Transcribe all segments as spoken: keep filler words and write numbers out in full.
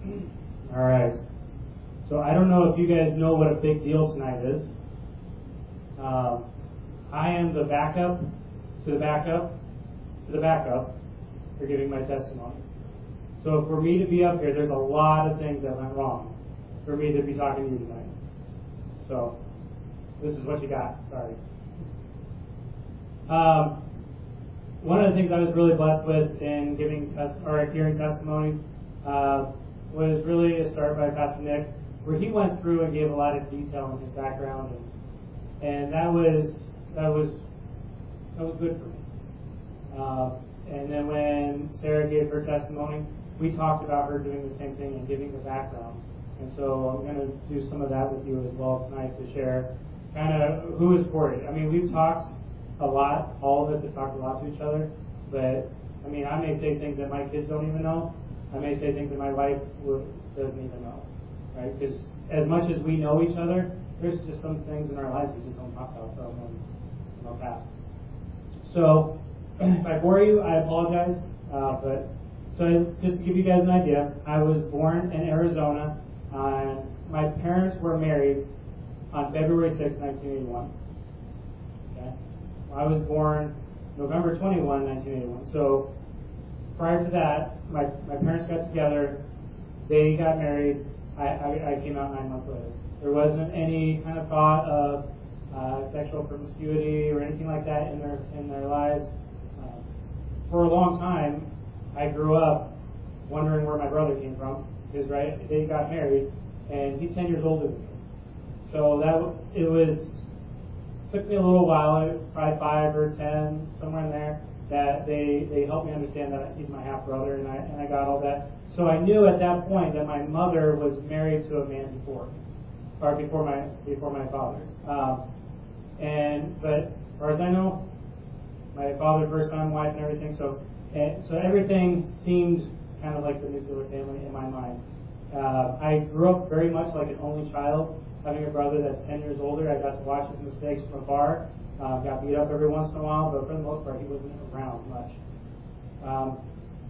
All right. So I don't know if you guys know what a big deal tonight is. Um, I am the backup to the backup to the backup for giving my testimony. So for me to be up here, there's a lot of things that went wrong for me to be talking to you tonight. So this is what you got. Sorry. Um, one of the things I was really blessed with in giving tes- or hearing testimonies uh, was really a start by Pastor Nick, where he went through and gave a lot of detail in his background, and, and that was that was that was good for me. Uh, and then when Sarah gave her testimony, we talked about her doing the same thing and giving the background. And so I'm going to do some of that with you as well tonight to share kind of who is Corey. I mean, we've talked a lot. All of us have talked a lot to each other. But, I mean, I may say things that my kids don't even know. I may say things that my wife doesn't even know. Right? Because as much as we know each other, there's just some things in our lives we just don't talk about from our past. So, if I bore you, I apologize. Uh, but so just to give you guys an idea, I was born in Arizona. Uh, my parents were married on February sixth, nineteen eighty-one. Okay? I was born November twenty-first, nineteen eighty-one. So prior to that, my, my parents got together. They got married. I, I, I came out nine months later. There wasn't any kind of thought of uh, sexual promiscuity or anything like that in their in their lives. Uh, for a long time, I grew up wondering where my brother came from. Because right, they got married, and he's ten years older than me. So that it was took me a little while, probably five or ten, somewhere in there, that they they helped me understand that he's my half brother, and I and I got all that. So I knew at that point that my mother was married to a man before, or before my before my father. Um, and but as far as I know, my father first time wife and everything. So and, so everything seemed kind of like the nuclear family in my mind. Uh, I grew up very much like an only child, having a brother that's ten years older. I got to watch his mistakes from afar. Uh, got beat up every once in a while, but for the most part, he wasn't around much. Um,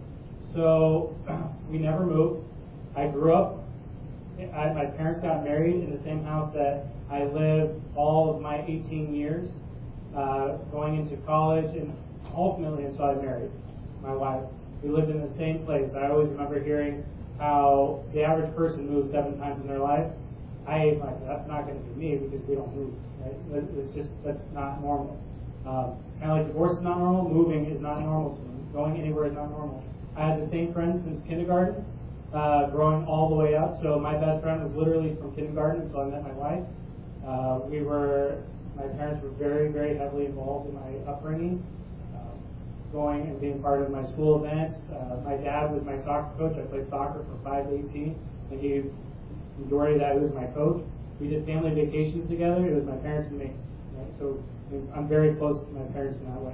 so we never moved. I grew up. I, my parents got married in the same house that I lived all of my eighteen years, uh, going into college, and ultimately until I married my wife. We lived in the same place. I always remember hearing how the average person moves seven times in their life. I like that's not going to be me because we don't move. Right? It's just that's not normal. Um, kind of like divorce is not normal. Moving is not normal to me. Going anywhere is not normal. I had the same friends since kindergarten, uh, growing all the way up. So my best friend was literally from kindergarten until I met my wife. Uh, we were my parents were very very heavily involved in my upbringing. Going and being part of my school events. Uh, my dad was my soccer coach. I played soccer for five eighteen, and he, majority of that was my coach. We did family vacations together. It was my parents and me. Right? So I'm very close to my parents in that way.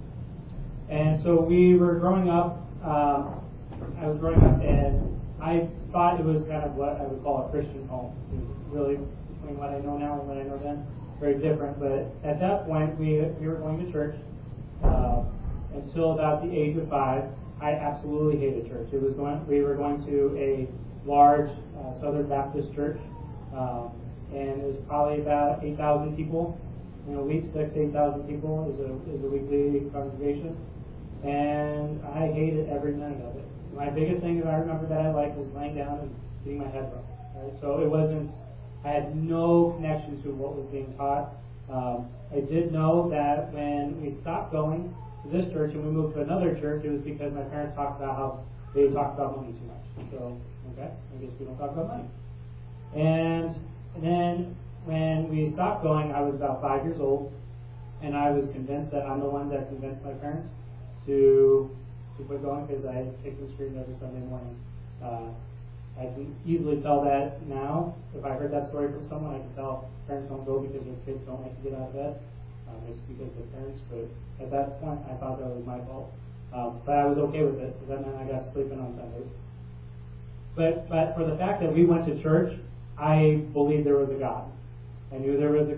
And so we were growing up. Um, I was growing up, and I thought it was kind of what I would call a Christian home. It was really between what I know now and what I know then, very different. But at that point, we we were going to church. Uh, Until about the age of five, I absolutely hated church. It was going. We were going to a large uh, Southern Baptist church, um, and it was probably about eight thousand people in a week. Six, eight thousand people is a is a weekly congregation, and I hated every minute of it. My biggest thing that I remember that I liked was laying down and getting my head rubbed. Right? So it wasn't. I had no connection to what was being taught. Um, I did know that when we stopped going to this church and we moved to another church, it was because my parents talked about how they talked about money too much. So, okay, I guess we don't talk about money. And, and then when we stopped going, I was about five years old, and I was convinced that I'm the one that convinced my parents to to quit going because I kicked and screamed every Sunday morning. Uh, I can easily tell that now. If I heard that story from someone, I can tell parents don't go because their kids don't like to get out of bed. Um, it's because of their parents, but at that point, I thought that was my fault. Um, but I was okay with it, because that meant I got sleeping on Sundays. But but for the fact that we went to church, I believed there was a God. I knew there was a...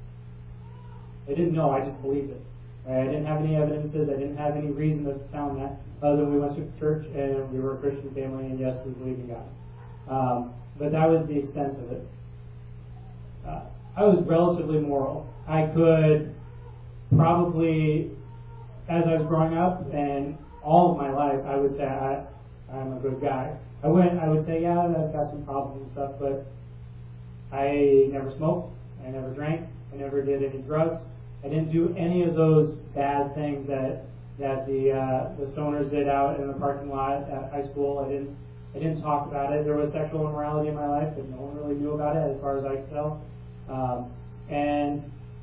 I didn't know, I just believed it. Right? I didn't have any evidences, I didn't have any reason to found that, other than we went to church and we were a Christian family, and yes, we believe in God. Um, but that was the extent of it. Uh, I was relatively moral. I could probably, as I was growing up and all of my life, I would say I, I'm a good guy. I went, I would say, yeah, I've got some problems and stuff, but I never smoked, I never drank, I never did any drugs. I didn't do any of those bad things that that the uh, the stoners did out in the parking lot at high school. I didn't I didn't talk about it. There was sexual immorality in my life, but no one really knew about it as far as I could tell. Um, and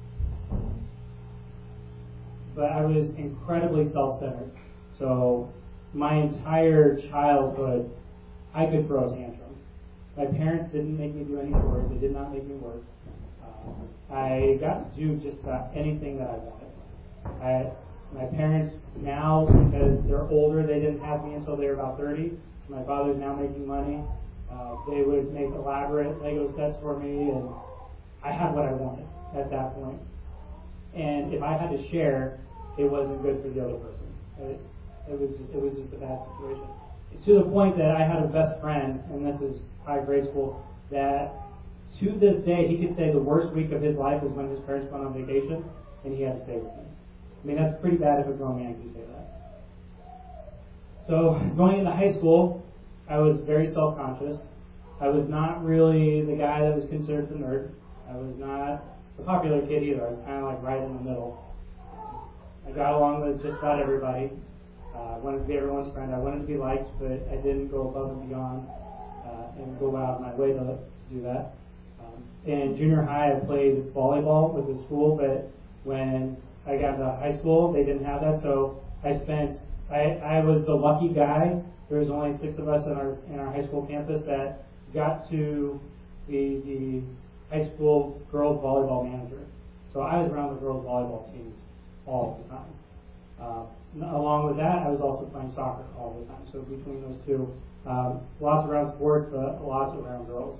but I was incredibly self-centered. So my entire childhood, I could throw a tantrum. My parents didn't make me do any work. They did not make me work. Uh, I got to do just about anything that I wanted. I, my parents now, because they're older, they didn't have me until they were about thirty. So my father's now making money. Uh, they would make elaborate Lego sets for me, and I had what I wanted at that point. And if I had to share, it wasn't good for the other person. It, it was just, it was just a bad situation. To the point that I had a best friend, and this is high grade school, that to this day he could say the worst week of his life was when his parents went on vacation and he had to stay with me. I mean, that's pretty bad if a grown man can say that. So going into high school, I was very self-conscious. I was not really the guy that was considered the nerd. I was not a popular kid either. I was kind of like right in the middle. I got along with just about everybody. I uh, wanted to be everyone's friend. I wanted to be liked, but I didn't go above and beyond uh, and go out of my way to, to do that. Um, in junior high, I played volleyball with the school, but when I got to high school, they didn't have that, so I spent, I, I was the lucky guy. There was only six of us in our in our high school campus that got to be the high school girls volleyball manager. So I was around the girls volleyball teams all the time. Uh, along with that, I was also playing soccer all the time. So between those two, um, lots around sports, but lots around girls.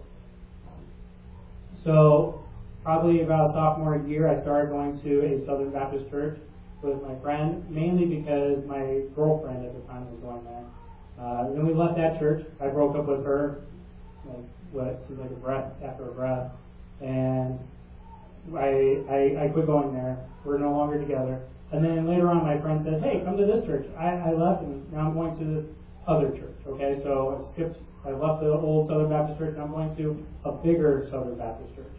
So probably about sophomore year, I started going to a Southern Baptist church with my friend, mainly because my girlfriend at the time was going there. Uh, then we left that church. I broke up with her, like what seemed like a breath after a breath, and I, I I quit going there. We're no longer together. And then later on, my friend says, "Hey, come to this church." I, I left, and now I'm going to this other church. Okay, so I skipped. I left the old Southern Baptist church, and I'm going to a bigger Southern Baptist church.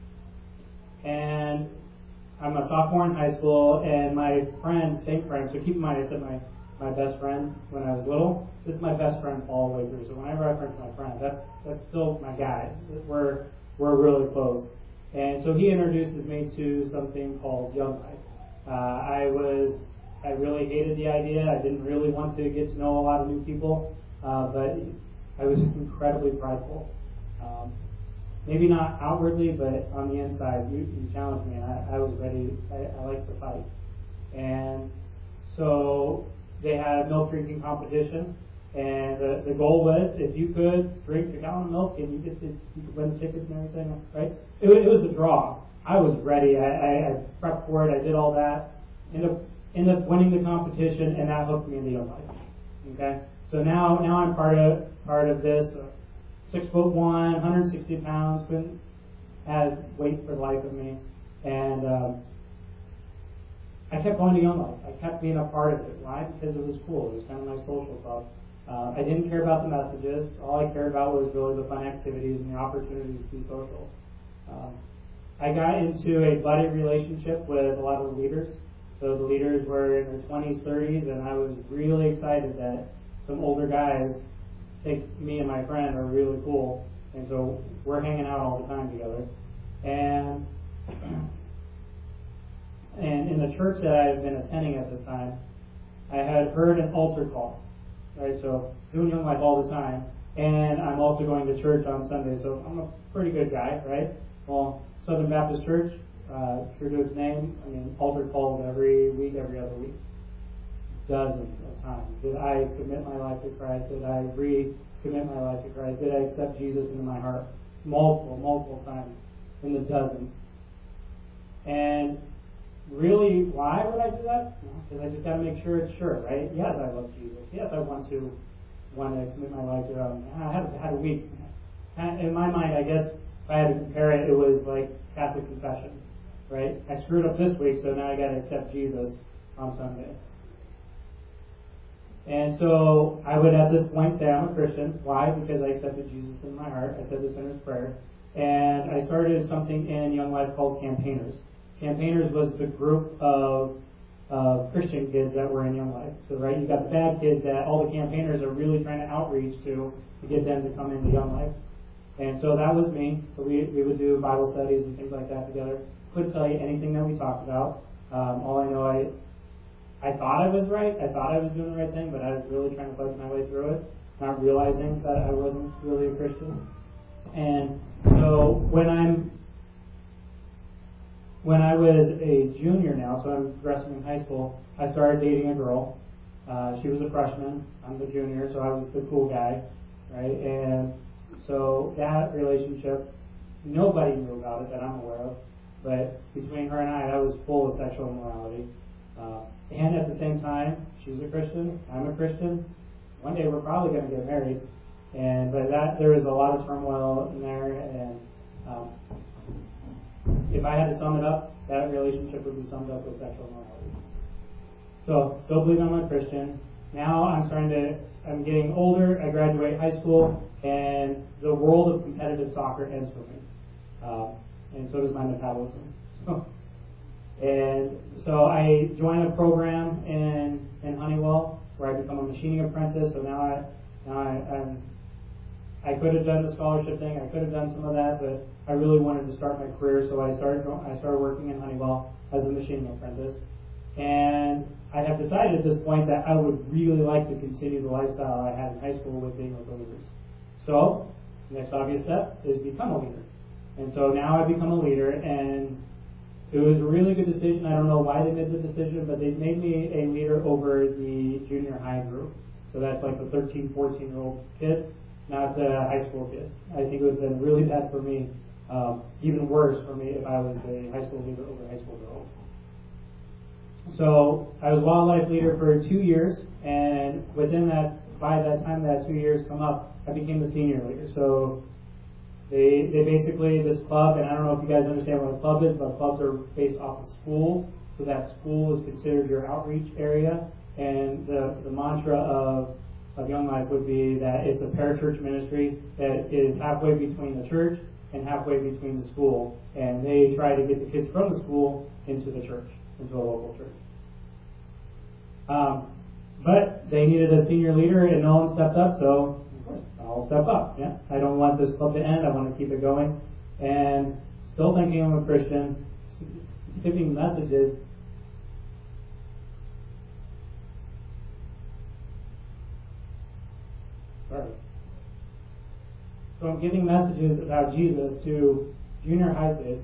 And I'm a sophomore in high school, and my friend, same friend. So keep in mind, I said my my best friend when I was little. This is my best friend all the way through. So when I reference my friend, that's that's still my guy. We're we're really close. And so he introduces me to something called Young Life. Uh, I was, I really hated the idea. I didn't really want to get to know a lot of new people, uh, but I was incredibly prideful. Um, maybe not outwardly, but on the inside, you, you challenged me, and I, I was ready. I, I liked to fight. And so they had a milk drinking competition, and the, the goal was if you could drink a gallon of milk and you get to, you could win the tickets and everything, right? It, it was the draw. I was ready. I, I, I prepped for it. I did all that. Ended up, ended up winning the competition, and that hooked me into Young Life. Okay, so now now I'm part of part of this. Uh, six foot one, one hundred sixty pounds. Couldn't had weight for the life of me, and um, I kept going to Young Life. I kept being a part of it. Why? Because it was cool. It was kind of my social club. Uh, I didn't care about the messages. All I cared about was really the fun activities and the opportunities to be social. Um, I got into a budding relationship with a lot of the leaders. So the leaders were in their twenties, thirties, and I was really excited that some older guys think me and my friend are really cool. And so we're hanging out all the time together. And and in the church that I had been attending at this time, I had heard an altar call. Right, so doing Young Life all the time, and I'm also going to church on Sunday, so I'm a pretty good guy, right? Well, Southern Baptist Church, uh, true to its name, I mean, altar calls every week, every other week. Dozens of times. Did I commit my life to Christ? Did I recommit my life to Christ? Did I accept Jesus into my heart? Multiple, multiple times. In the dozens. And really, why would I do that? Because I just got to make sure it's sure, right? Yes, I love Jesus. Yes, I want to wanted to commit my life to. Um, I had had a week. In my mind, I guess if I had to compare it, it was like Catholic confession, right? I screwed up this week, so now I got to accept Jesus on Sunday. And so I would at this point say I'm a Christian. Why? Because I accepted Jesus in my heart. I said the sinner's prayer. And I started something in Young Life called Campaigners. Campaigners was the group of uh, Christian kids that were in Young Life. So, right, you got the bad kids that all the campaigners are really trying to outreach to to get them to come into Young Life. And so that was me. So we, we would do Bible studies and things like that together. Couldn't tell you anything that we talked about. Um, all I know, I I thought I was right. I thought I was doing the right thing, but I was really trying to fudge my way through it, not realizing that I wasn't really a Christian. And so when I'm when I was a junior now, so I'm progressing in high school, I started dating a girl. Uh, she was a freshman. I'm the junior, so I was the cool guy, right? And so that relationship, nobody knew about it that I'm aware of, but between her and I, that was full of sexual immorality. Uh, and at the same time, she's a Christian, I'm a Christian. One day we're probably going to get married, and but that there is a lot of turmoil in there. And um, if I had to sum it up, that relationship would be summed up with sexual immorality. So, still believe I'm a Christian. Now I'm starting to. I'm getting older. I graduate high school, and the world of competitive soccer ends for me, uh, and so does my metabolism. So, and so I joined a program in in Honeywell where I become a machining apprentice. So now I now I I'm, I could have done the scholarship thing. I could have done some of that, but I really wanted to start my career. So I started I started working in Honeywell as a machining apprentice, and I have decided at this point that I would really like to continue the lifestyle I had in high school with being with leaders. So the next obvious step is become a leader. And so now I become a leader, and it was a really good decision. I don't know why they made the decision, but they made me a leader over the junior high group. So that's like the thirteen, fourteen-year-old kids, not the high school kids. I think it would have been really bad for me, um, even worse for me if I was a high school leader over high school girls. So I was wildlife leader for two years, and within that, by that time that two years come up, I became the senior leader. So They they basically, this club, and I don't know if you guys understand what a club is, but clubs are based off of schools. So that school is considered your outreach area. And the, the mantra of, of Young Life would be that it's a parachurch ministry that is halfway between the church and halfway between the school. And they try to get the kids from the school into the church, into a local church. Um, but they needed a senior leader, and no one stepped up, so I'll step up. Yeah, I don't want this club to end. I want to keep it going. And still thinking I'm a Christian, giving messages. Sorry. So I'm giving messages about Jesus to junior high kids.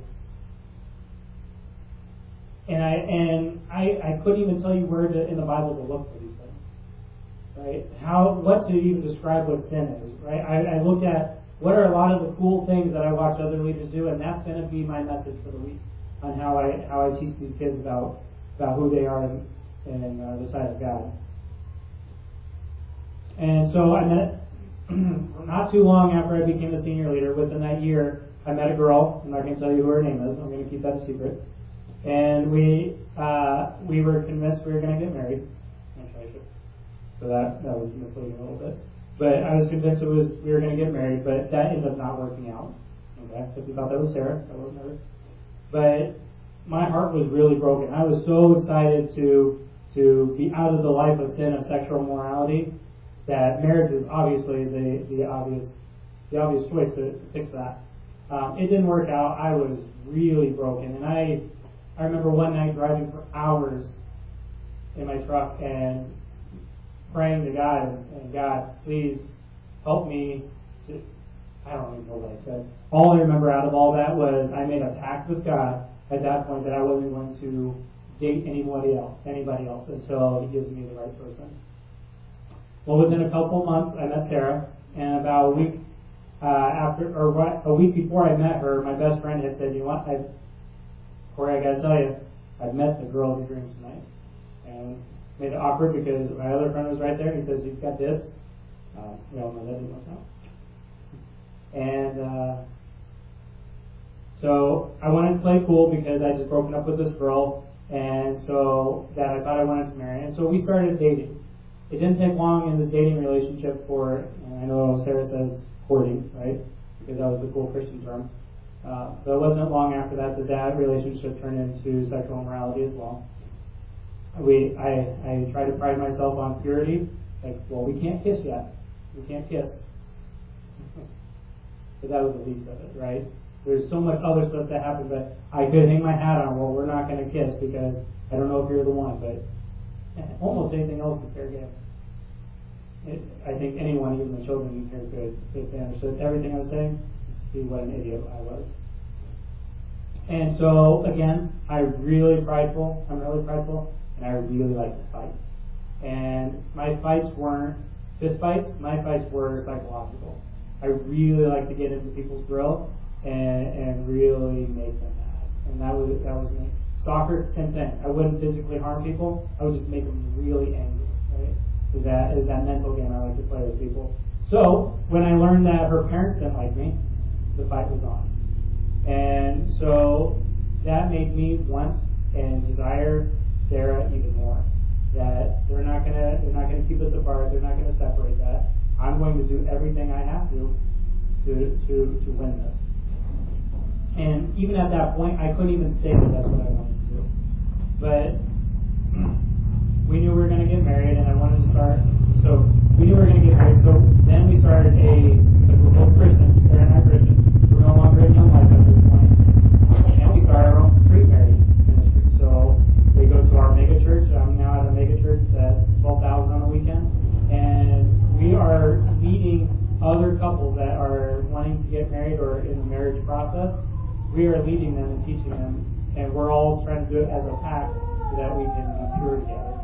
And I and I, I couldn't even tell you where to, in the Bible to look for these things. Right? How, what to even describe what sin is, right? I, I looked at what are a lot of the cool things that I watch other leaders do, and that's going to be my message for the week on how I how I teach these kids about about who they are in, in uh, the sight of God. And so I met not too long after I became a senior leader. Within that year, I met a girl. I'm not going to tell you who her name is. I'm going to keep that a secret. And we uh, we were convinced we were going to get married. So that, that was misleading a little bit. But I was convinced it was we were going to get married, but that ended up not working out. Okay, if you thought that was Sarah, that wasn't her. But my heart was really broken. I was so excited to to be out of the life of sin of sexual immorality that marriage was obviously the, the obvious the obvious choice to, to fix that. Um, it didn't work out. I was really broken, and I I remember one night driving for hours in my truck and praying to God, and God, please help me to, I don't even know what I said. All I remember out of all that was I made a pact with God at that point that I wasn't going to date anybody else, anybody else until He gives me the right person. Well, within a couple of months, I met Sarah, and about a week uh, after, or what, a week before I met her, my best friend had said, "You know what, I, Corey, I got to tell you, I've met the girl of your dreams tonight." And made it awkward because my other friend was right there. He says he's got dibs. Uh, we all know that didn't work out. And uh, so I wanted to play cool because I just broken up with this girl, and so that I thought I wanted to marry. And so we started dating. It didn't take long in this dating relationship for, and I know Sarah says courting, right? Because that was the cool Christian term. Uh, but it wasn't long after that that that relationship turned into sexual immorality as well. We, I, I try to pride myself on purity. Like, well, we can't kiss yet. We can't kiss. But that was the least of it, right? There's so much other stuff that happened, but I could hang my hat on, well, we're not going to kiss because I don't know if you're the one, but almost anything else is fair game. It, I think anyone, even the children here, could, if they understood everything I was saying, see what an idiot I was. And so, again, I'm really prideful. I'm really prideful, and I really like to fight. And my fights weren't fist fights. My fights were psychological. I really like to get into people's grill and, and really make them mad. And that was that was me. Soccer, same thing. I wouldn't physically harm people. I would just make them really angry. Right? Is that is that mental game I like to play with people. So when I learned that her parents didn't like me, the fight was on. And so that made me want and desire Sarah even more. That they're not gonna they're not gonna keep us apart. They're not gonna separate that. I'm going to do everything I have to to to to win this. And even at that point, I couldn't even say that that's what I wanted to do. But we knew we were going to get married, and I wanted to start. So we knew we were going to get married. So then we started a. Like we're both Christians. Sarah and I are Christians. We're no longer in young life at this point, and we started our own pre-marriage ministry. So we go to our mega church. I'm now at a mega church that's twelve thousand on the weekend, and we are meeting other couples that are wanting to get married or in the marriage process. We are leading them and teaching them, and we're all trying to do it as a pack so that we can be pure together.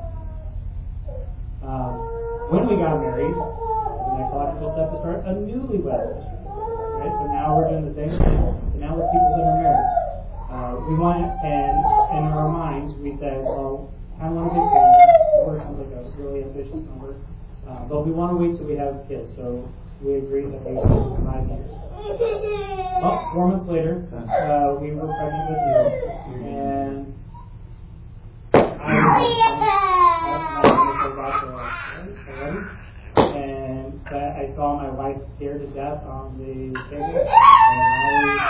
Um, when we got married, the next logical step is start a newlywed ministry. Right? So now we're doing the same thing, but now we're people that are married. Uh, we want, and in our minds, we said, well, I want a big family. Four sounds like a really ambitious number. Uh, but we want to wait till we have kids, so we agreed that we would do five years. Well, four months later, uh, we were pregnant with you, and I was already, and I saw my wife scared to death on the table, and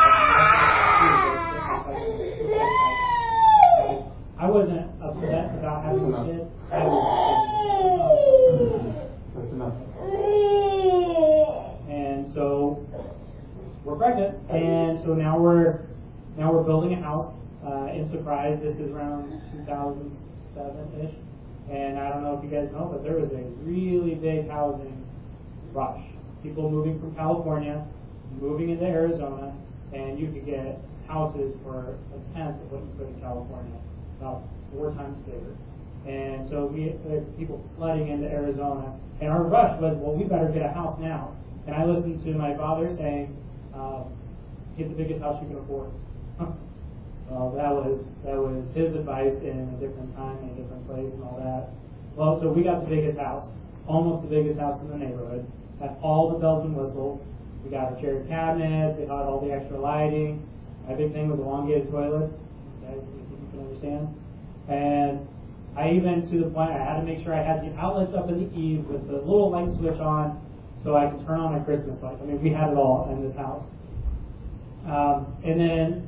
I, I wasn't upset about having a kid. I was That's enough. And so we're pregnant, and so now we're now we're building a house uh, in Surprise. This is around two thousand seven-ish, and I don't know if you guys know, but there was a really big housing rush. People moving from California, moving into Arizona, and you could get houses for a tenth of what you could in California, about four times bigger. And so we had people flooding into Arizona, and our rush was, well, we better get a house now. And I listened to my father saying, uh, get the biggest house you can afford. Well, that was that was his advice in a different time, in a different place, and all that. Well, so we got the biggest house, almost the biggest house in the neighborhood. Had all the bells and whistles. We got our shared cabinets. It had all the extra lighting. My big thing was elongated toilets. You guys, you can understand. And I even, to the point, I had to make sure I had the outlets up in the eaves with the little light switch on so I could turn on my Christmas lights. I mean, we had it all in this house. Um, and then,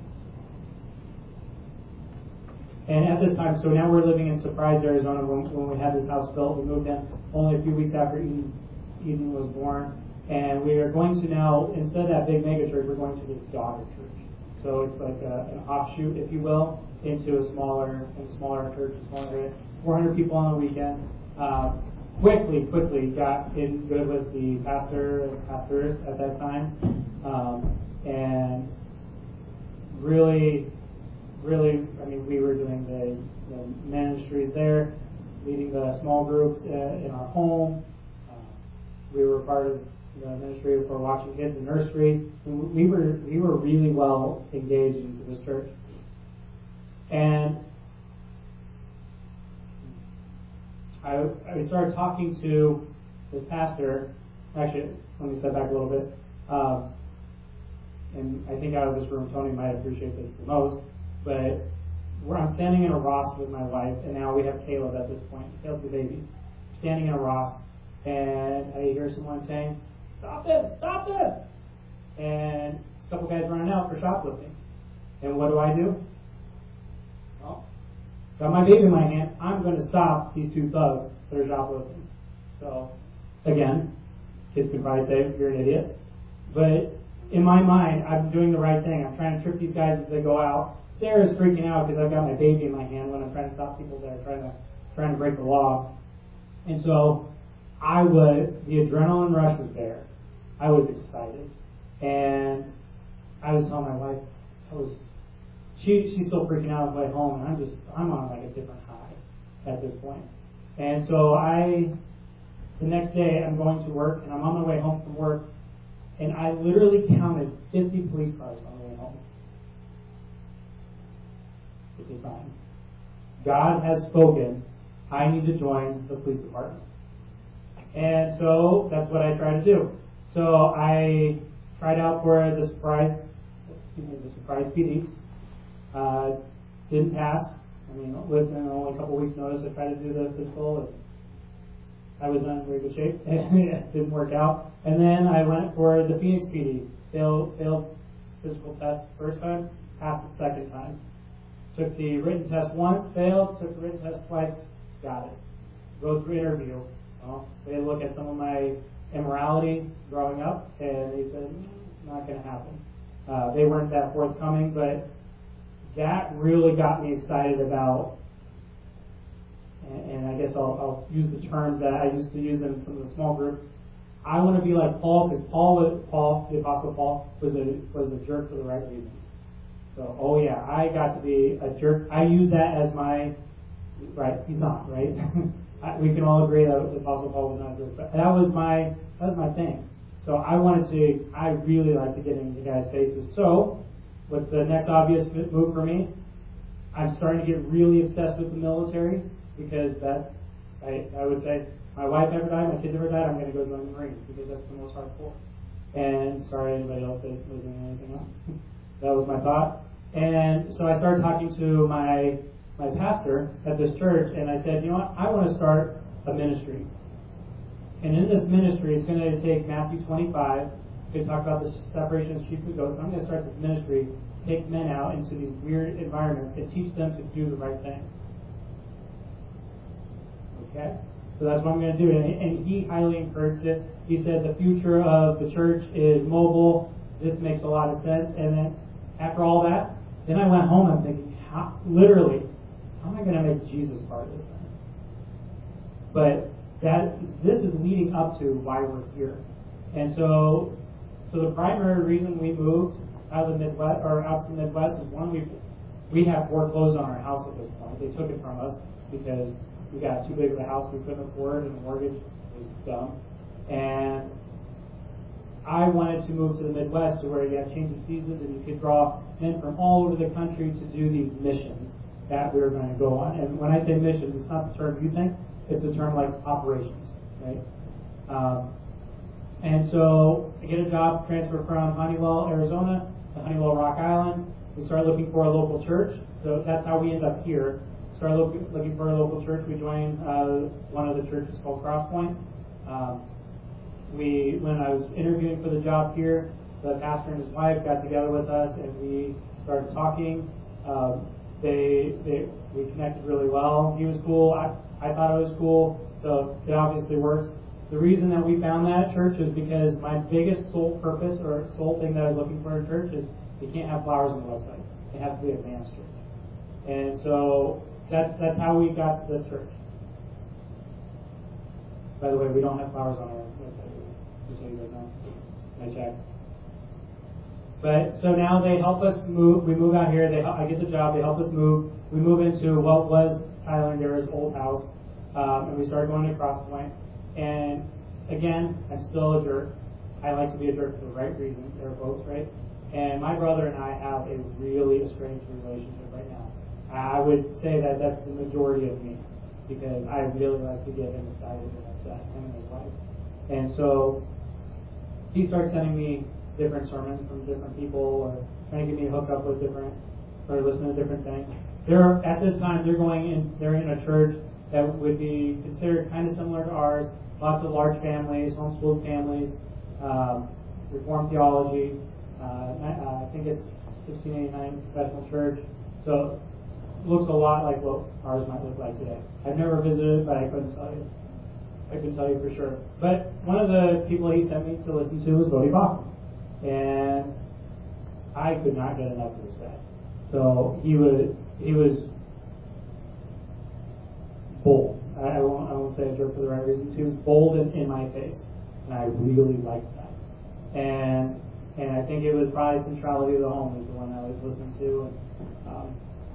and at this time, so now we're living in Surprise, Arizona. When, when we had this house built, we moved in only a few weeks after Eden, Eden was born. And we are going to now, instead of that big mega church, we're going to this daughter church. So it's like a, an offshoot, if you will, into a smaller, a smaller church, a smaller area. four hundred people on the weekend. Um, quickly, quickly got in good with the pastor, pastors at that time, um, and really, really, I mean, we were doing the, the ministries there, leading the small groups uh, in our home. Uh, we were part of the ministry for watching kids in nursery. We were we were really well engaged into this church. And I, I started talking to this pastor, actually, let me step back a little bit. Um, and I think out of this room, Tony might appreciate this the most, but where I'm standing in a Ross with my wife, and now we have Caleb at this point. Caleb's the baby. Standing in a Ross, and I hear someone saying, "Stop it! Stop it!" And a couple guys running out for shoplifting. And what do I do? Well, got my baby in my hand. I'm going to stop these two thugs that are shoplifting. So, again, kids can probably say, "You're an idiot." But in my mind, I'm doing the right thing. I'm trying to trip these guys as they go out. Sarah's freaking out because I've got my baby in my hand when I'm trying to stop people that are trying to trying to break the law. And so I was, the adrenaline rush was there. I was excited. And I was telling my wife, I was, she she's still freaking out on the way home, and I'm just, I'm on like a different high at this point. And so I, the next day I'm going to work, and I'm on my way home from work, and I literally counted fifty police cars on the way home. It's a sign. God has spoken. I need to join the police department. And so that's what I try to do. So I tried out for the surprise, excuse me, the surprise P D. Uh, didn't pass. I mean, within only a couple of weeks' notice, I tried to do the physical, and I was not in very good shape. It didn't work out. And then I went for the Phoenix P D. Failed, failed physical test the first time, passed the second time. Took the written test once, failed. Took the written test twice, got it. Go through interview. Well, they look at some of my immorality growing up, and they said, mm, not going to happen. Uh, they weren't that forthcoming, but that really got me excited about, and, and I guess I'll, I'll use the terms that I used to use in some of the small groups. I want to be like Paul, because Paul, Paul, the Apostle Paul, was a was a jerk for the right reasons. So, oh yeah, I got to be a jerk. I use that as my, right, he's not, right? We can all agree that the Apostle Paul was not a jerk, but that was my, that was my thing. So I wanted to, I really like to get in the guys' faces. So, what's the next obvious move for me? I'm starting to get really obsessed with the military, because that, I, I would say, my wife ever died, my kids ever died, I'm going to go join the Marines, because that's the most hardcore. And sorry, anybody else that was in anything else. That was my thought. And so I started talking to my my pastor at this church, and I said, you know what, I want to start a ministry. And in this ministry, it's going to take Matthew twenty-five. We talk about the separation of sheep and goats. So I'm going to start this ministry, take men out into these weird environments, and teach them to do the right thing. Okay? So that's what I'm going to do. And, and he highly encouraged it. He said the future of the church is mobile. This makes a lot of sense. And then after all that, then I went home and thinking, how, literally, how am I going to make Jesus part of this thing? But that this is leading up to why we're here. And so, so the primary reason we moved out of the Midwest, or out to the Midwest, is one, we we have foreclosed on our house at this point. They took it from us because we got too big of a house we couldn't afford, and the mortgage was dumb. And I wanted to move to the Midwest, to where you have change of seasons, and you could draw men from all over the country to do these missions that we were going to go on. And when I say missions, it's not the term you think; it's a term like operations, right? Um, and so I get a job transfer from Honeywell, Arizona, to Honeywell, Rock Island. We started looking for a local church, so that's how we end up here. Started look, looking for a local church. We joined uh, one of the churches called Crosspoint. Um, we, when I was interviewing for the job here, the pastor and his wife got together with us, and we started talking. Um, they, they, we connected really well. He was cool. I, I thought it was cool. So it obviously works. The reason that we found that church is because my biggest sole purpose or sole thing that I was looking for in a church is you can't have flowers on the website. It has to be a man's church. And so that's that's how we got to this church. By the way, we don't have flowers on our website, just so you guys know. I checked. But so now they help us move. We move out here. They I get the job. They help us move. We move into what was Tyler and Dara's old house, um, and we started going to Crosspoint. And again, I'm still a jerk. I like to be a jerk for the right reasons. They're both right. And my brother and I have a really estranged relationship right now. I would say that that's the majority of me, because I really like to get him excited and upset, him and his wife. And so he starts sending me different sermons from different people, or trying to get me hooked up with different, or listening to different things. They're at this time they're going in. They're in a church that would be considered kind of similar to ours. Lots of large families, homeschooled families, um, Reformed theology. Uh, I think it's sixteen eighty-nine Confessional Church. So it looks a lot like what ours might look like today. I've never visited, but I couldn't tell you. I couldn't tell you for sure. But one of the people he sent me to listen to was Bodie Bachman. And I could not get enough of this guy. So he was he was bold. I, I won't I won't say a jerk for the right reasons. He was bold in, in my face, and I really liked that. And and I think it was probably Centrality of the Home is the one I was listening to. And, um,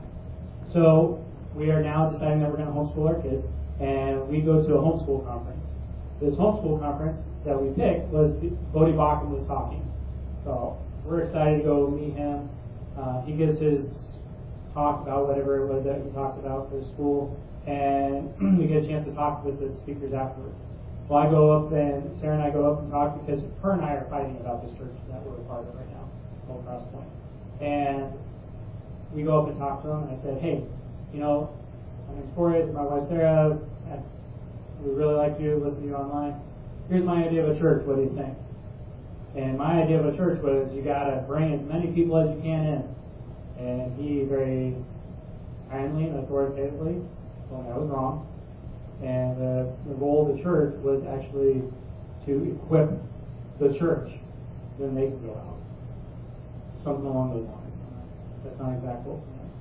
so we are now deciding that we're going to homeschool our kids, and we go to a homeschool conference. This homeschool conference that we picked was Bodie Bachman was talking. So we're excited to go meet him. Uh, he gives his talk about whatever it was that he talked about for school, and we get a chance to talk with the speakers afterwards. Well, I go up, and Sarah and I go up and talk because her and I are fighting about this church that we're a part of right now, Old Cross Point. And we go up and talk to him, and I said, hey, you know, my name's Corey, my wife Sarah, I, we really like you, listen to you online. Here's my idea of a church, what do you think? And my idea of a church was you got to bring as many people as you can in. And he very kindly and authoritatively told me I was wrong. And uh, the role of the church was actually to equip the church. Then they could go out. Something along those lines. That's not exactly.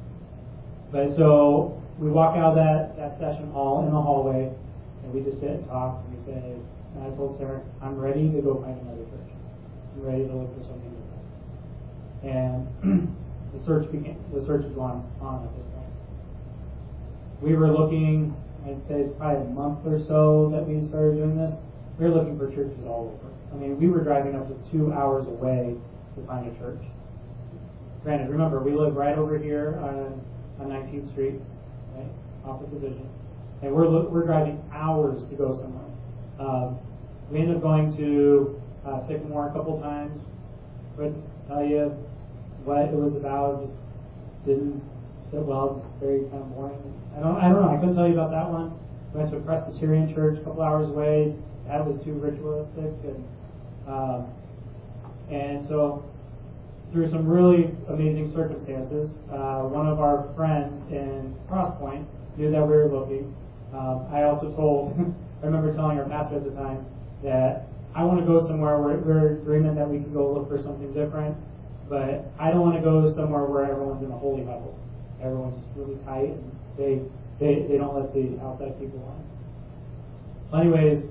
But so we walk out of that, that session hall in the hallway, and we just sit and talk. And we say, and I told Sarah, I'm ready to go find another church. I'm ready to look for something different. And the search began. The search is on on at this point. We were looking. I'd say it's probably a month or so that we started doing this. We were looking for churches all over. I mean, we were driving up to two hours away to find a church. Granted, remember, we live right over here on, on nineteenth Street, right, off of Division. And we're we're driving hours to go somewhere. Um, we ended up going to uh, Sycamore a couple times. Couldn't tell you what it was about. It just didn't sit well. It was very kind of boring. I don't I don't know. I couldn't tell you about that one. We went to a Presbyterian church a couple hours away. That was too ritualistic, and um, and so through some really amazing circumstances, uh, one of our friends in Cross Point knew that we were looking. Um, I also told, I remember telling our pastor at the time that I want to go somewhere where we're in agreement that we can go look for something different, but I don't want to go somewhere where everyone's in a holy huddle. Everyone's really tight, and they they, they don't let the outside people in. Well, anyways,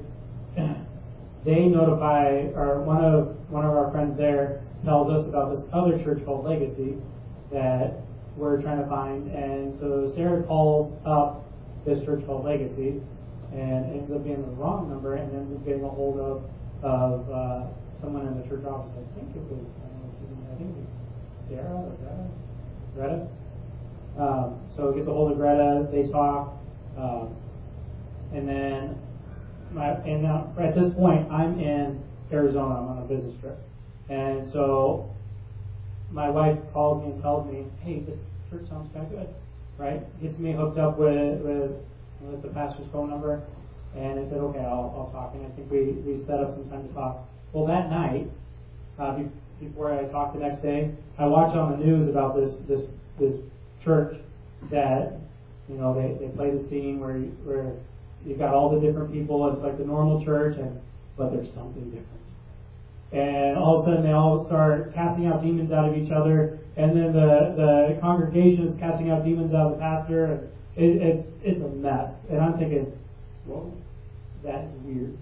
they notify, or one of one of our friends there tells us about this other church called Legacy that we're trying to find, and so Sarah calls up this church called Legacy, and ends up being the wrong number, and ends up getting a hold of of uh, someone in the church office. I think it was, I don't know if she's in, I think it was Sarah or Greta. Greta. Um, so gets a hold of Greta. They talk, um, and then my, and now at this point I'm in Arizona. I'm on a business trip, and so my wife calls me and tells me, "Hey, this church sounds kind of good." Right? Gets me hooked up with, with with the pastor's phone number, and I said, okay, I'll, I'll talk. And I think we, we set up some time to talk. Well, that night, uh, be, before I talked the next day, I watched on the news about this this this church that, you know, they, they play the scene where you, where you've got all the different people. It's like the normal church, and but there's something different. And all of a sudden, they all start casting out demons out of each other. And then the, the congregation is casting out demons out of the pastor. And it, it's it's a mess. And I'm thinking, whoa, that's weird.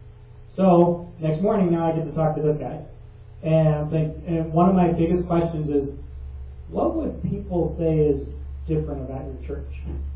So next morning, now I get to talk to this guy. And I'm thinking, and one of my biggest questions is, what would people say is different about your church?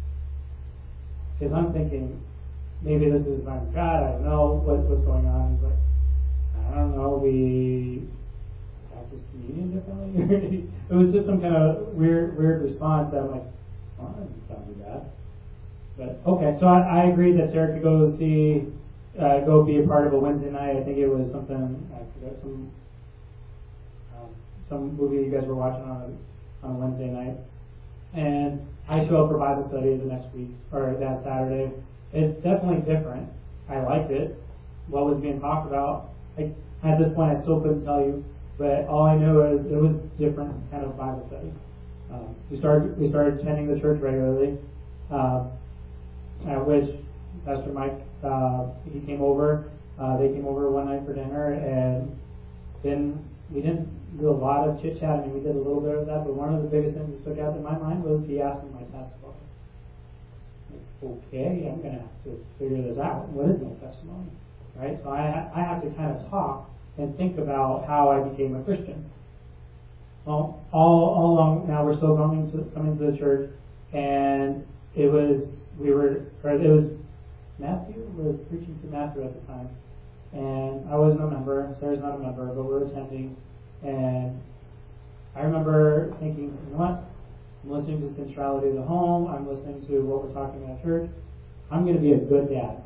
Because I'm thinking, maybe this is a sign of God. I don't know what, what's going on. He's like, I don't know, we practice communion differently. It was just some kind of weird, weird response that I'm like, well, that doesn't sound too bad. But okay, so I, I agreed that Sarah could go see uh, go be a part of a Wednesday night. I think it was something, I forget, some um, some movie you guys were watching on a, on a Wednesday night. And I show up for Bible study the next week, or that Saturday. It's definitely different. I liked it. What was being talked about, I, at this point I still couldn't tell you, but all I know is it was different kind of Bible study. Um, we started we started attending the church regularly, uh, at which Pastor Mike, uh, he came over. Uh, they came over one night for dinner, and then we didn't do a lot of chit chat. I mean, we did a little bit of that, but one of the biggest things that stuck out in my mind was he asked me my testimony. Like, okay, I'm going to have to figure this out. What is my testimony? Right? So I I have to kind of talk and think about how I became a Christian. Well, all all along now we're still coming to coming to the church, and it was we were or it was Matthew was preaching to Matthew at the time, and I wasn't a member. Sarah's not a member, but we're attending, and I remember thinking, you know what? I'm listening to Centrality of the Home. I'm listening to what we're talking about at church. I'm going to be a good dad.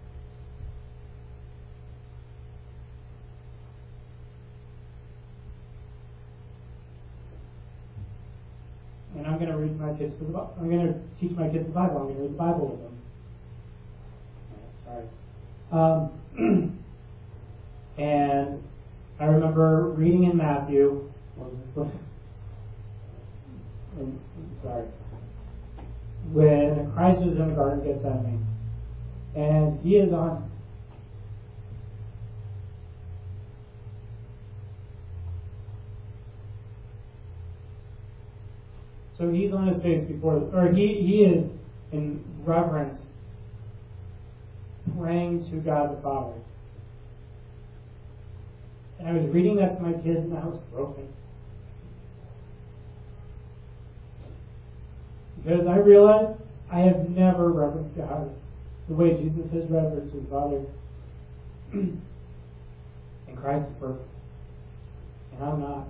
And I'm going to read my kids to the Bible. I'm going to teach my kids the Bible. I'm going to read the Bible with them. Sorry. Um, and I remember reading in Matthew. What was this book? I'm sorry. When Christ was in the Garden of Gethsemane, and he is on. So he's on his face before, or he, he is in reverence praying to God the Father. And I was reading that to my kids, and I was broken. Because I realized I have never reverenced God the way Jesus has reverenced his Father. And Christ is perfect. And I'm not.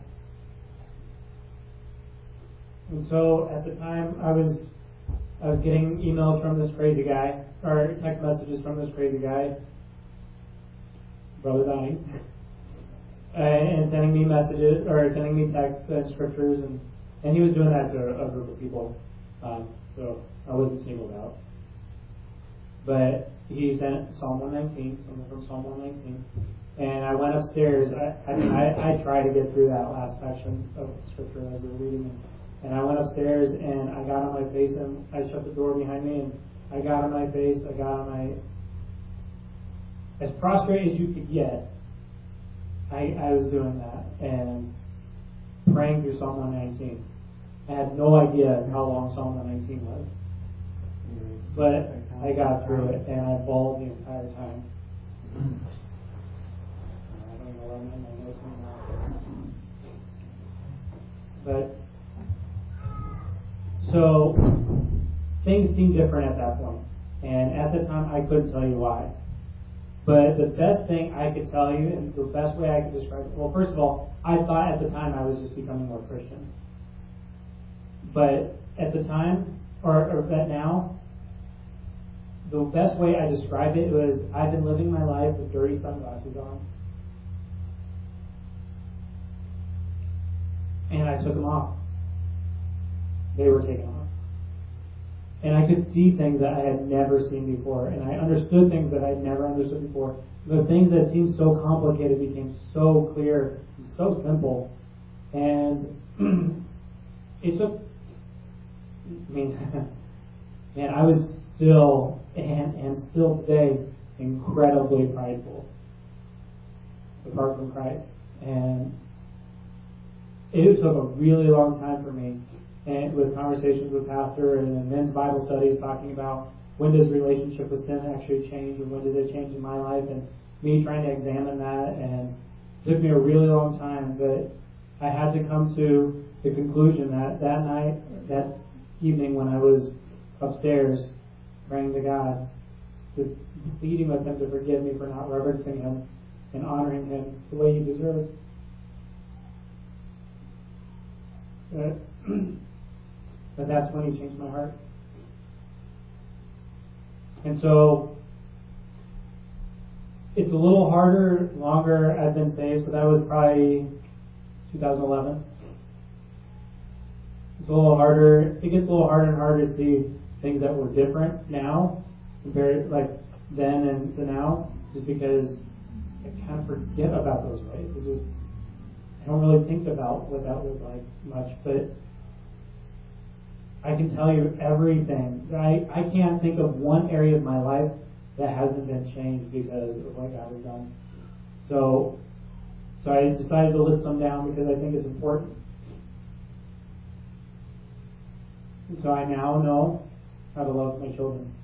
And so at the time I was I was getting emails from this crazy guy, or text messages from this crazy guy, Brother Donnie, and sending me messages, or sending me texts and scriptures, and, and he was doing that to a group of people, um, so I wasn't singled out. But he sent Psalm one nineteen, something from Psalm one nineteen, and I went upstairs. I I, I, I tried to get through that last section of scripture that we were reading. And I went upstairs and I got on my face and I shut the door behind me and I got on my face, I got on my, as prostrate as you could get, I, I was doing that and praying through Psalm one nineteen. I had no idea how long Psalm one nineteen was. But I got through it and I bawled the entire time. I don't know where I'm in my notes anymore. But So, things seemed different at that point. And at the time, I couldn't tell you why. But the best thing I could tell you, and the best way I could describe it, well, first of all, I thought at the time I was just becoming more Christian. But at the time, or, or that now, the best way I described it was, I've been living my life with dirty sunglasses on. And I took them off. They were taken off. And I could see things that I had never seen before. And I understood things that I had never understood before. The things that seemed so complicated became so clear and so simple. And it took, I mean, man, I was still, and, and still today, incredibly prideful apart from Christ. And it took a really long time for me, and with conversations with pastor and in men's Bible studies talking about when does relationship with sin actually change and when did it change in my life, and me trying to examine that, and it took me a really long time, but I had to come to the conclusion that that night, that evening when I was upstairs praying to God, to pleading with him to forgive me for not reverencing him and honoring him the way he deserved. But But that's when he changed my heart. And so, it's a little harder, longer I've been saved, so that was probably two thousand eleven. It's a little harder, it gets a little harder and harder to see things that were different now, compared like then and to now, just because I kind of forget about those ways. It just, I don't really think about what that was like much, but I can tell you everything. I, I can't think of one area of my life that hasn't been changed because of what God has done. So, so I decided to list them down because I think it's important. And so I now know how to love my children.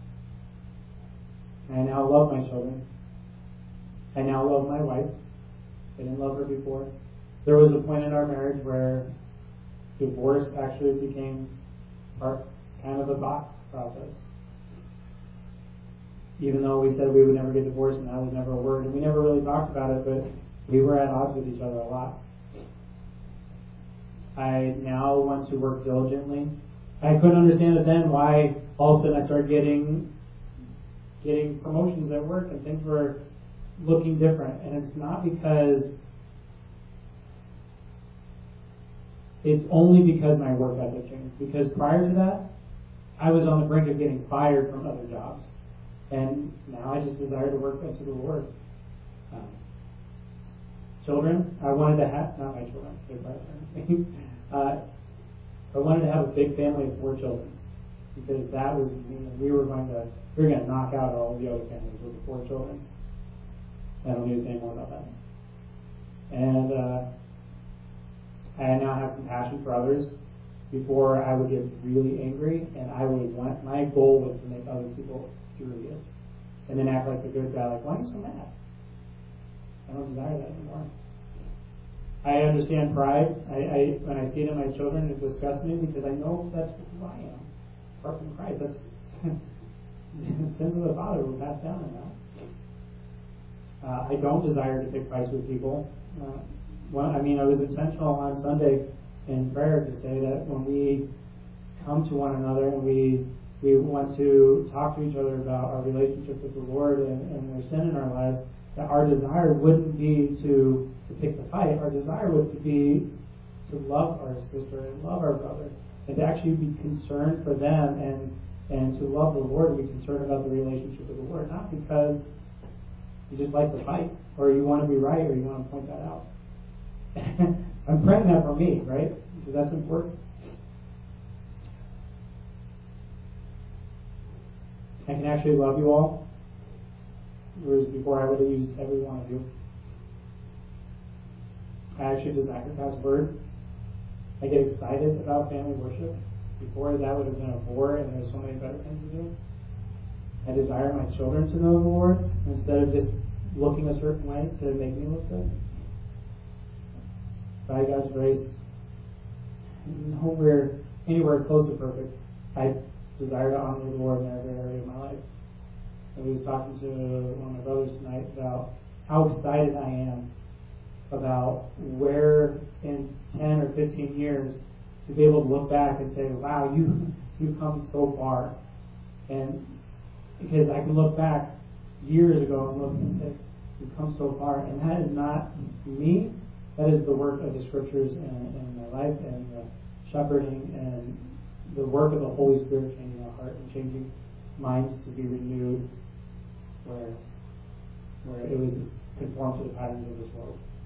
I now love my children. I now love my wife. I didn't love her before. There was a point in our marriage where divorce actually became part, kind of a thought process. Even though we said we would never get divorced, and that was never a word, and we never really talked about it, but we were at odds with each other a lot. I now want to work diligently. I couldn't understand it then why all of a sudden I started getting getting promotions at work and things were looking different. And it's not because it's only because my work ethic changed. Because prior to that, I was on the brink of getting fired from other jobs. And now I just desire to work unto the Lord. Um, children, I wanted to have, not my children, they're my uh, I wanted to have a big family of four children. Because that was, you know, we were going to, we were going to knock out all the other families with the four children. I don't need to say more about that. And uh, I now have compassion for others. Before I would get really angry, and I would want, my goal was to make other people furious, and then act like the good guy, like, why are you so mad? I don't desire that anymore. I understand pride. I, I when I see it in my children, it disgusts me because I know that's who I am. Apart from Christ, that's the sins of the father were passed down in that. Uh, I don't desire to pick fights with people. Uh, well, I mean, I was intentional on Sunday in prayer to say that when we come to one another and we we want to talk to each other about our relationship with the Lord and, and there's sin in our life, that our desire wouldn't be to, to pick the fight. Our desire would to be to love our sister and love our brother and to actually be concerned for them and, and to love the Lord and be concerned about the relationship with the Lord, not because you just like to fight or you want to be right or you want to point that out. I'm praying that for me, right? Because that's important. I can actually love you all, whereas before I would have used every one of you. I actually desire God's word. I get excited about family worship. Before that would have been a bore, and there's so many better things to do. I desire my children to know the Lord instead of just looking a certain way to make me look good. By God's grace, nowhere, anywhere close to perfect. I desire to honor the Lord in every area of my life. And we was talking to one of my brothers tonight about how excited I am about where in ten or fifteen years to be able to look back and say, wow, you, you've come so far. And because I can look back years ago and look and say, you've come so far. And that is not me. That is the work of the Scriptures in, in my life and the shepherding and the work of the Holy Spirit changing our heart and changing minds to be renewed where, where it was conformed to the patterns of this world.